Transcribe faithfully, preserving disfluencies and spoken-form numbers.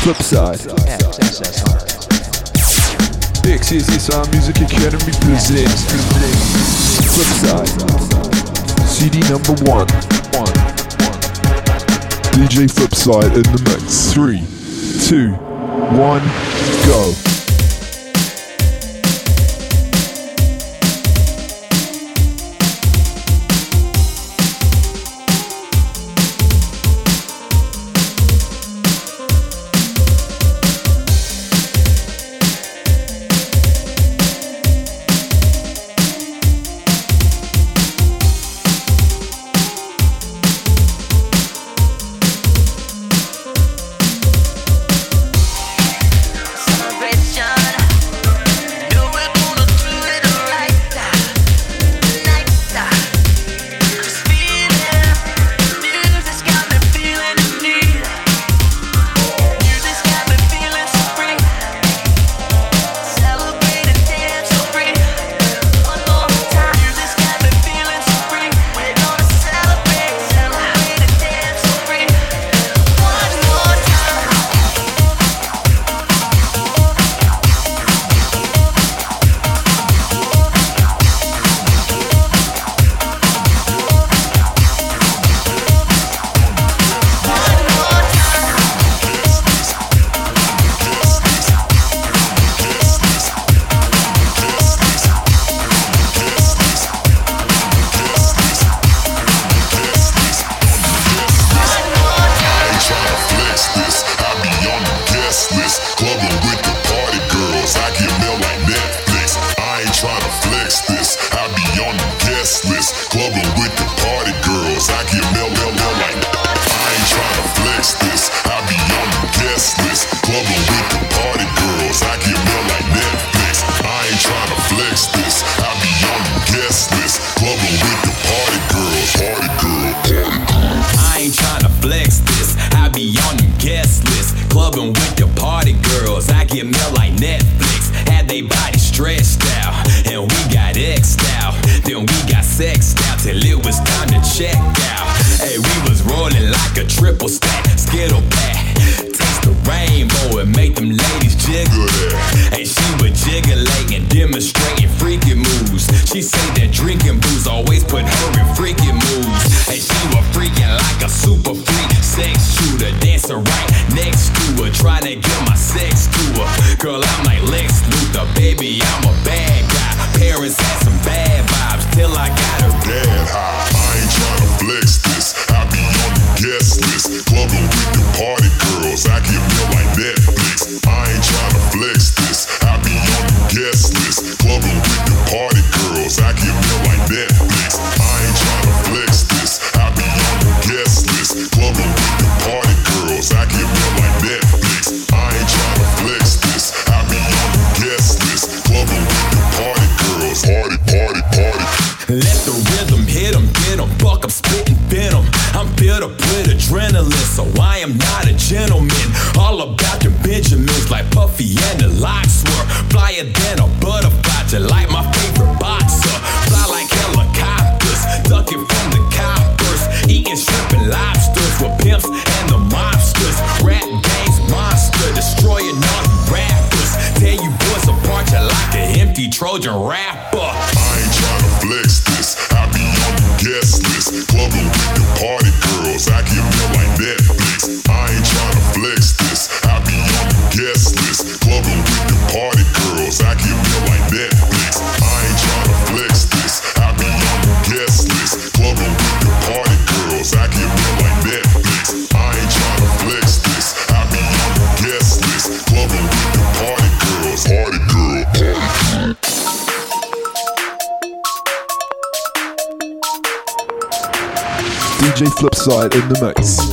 Flipside. X S S R Music Academy presents Flipside. C D number one. D J Flipside in the mix. Three, two, one, go. Trojan rapper. I ain't tryna flex this. I be on the guest list. Clubbing with the party girls. I give them like Netflix. I ain't tryna flex this. I be on the guest list. Clubbing with the party girls. I give them like Netflix. I ain't tryna flex this. I be on the guest list. Clubbing with the party girls. I give them like Netflix. I ain't tryna flex this. I be on the guest list. Clubbing with the party girls. Party girl, party girl. D J Flipside in the mix.